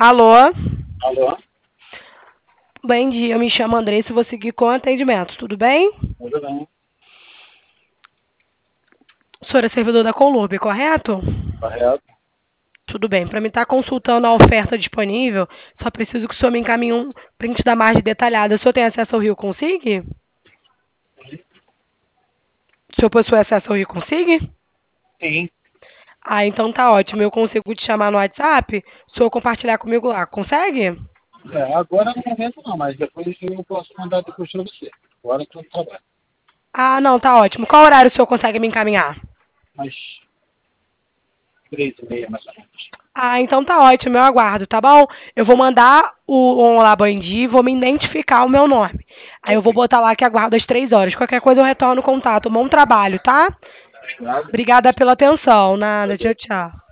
Alô? Alô? Bom dia, eu me chamo Andressa e vou seguir com atendimento, tudo bem? Tudo bem? O senhor é servidor da Conlurb, correto? Correto? Tudo bem, para mim estar consultando a oferta disponível, só preciso que o senhor me encaminhe um print da margem detalhada. O senhor tem acesso ao Rio Consig? O senhor possui acesso ao Rio Consig? Sim. Ah, então tá ótimo, eu consigo te chamar no WhatsApp, o senhor compartilhar comigo lá, consegue? Agora no momento não, mas depois eu posso mandar depois para você. Agora que eu trabalho. Ah, não, tá ótimo. Qual horário o senhor consegue me encaminhar? Mas 3h30 mais ou menos. Ah, então tá ótimo, eu aguardo, tá bom? Eu vou mandar o Olá Bom Dia e vou me identificar o meu nome. Aí eu vou Ok. botar lá que aguardo às 3 horas. Qualquer coisa eu retorno o contato. Bom trabalho, tá? Obrigado. Obrigada pela atenção. Nada, tchau, tchau.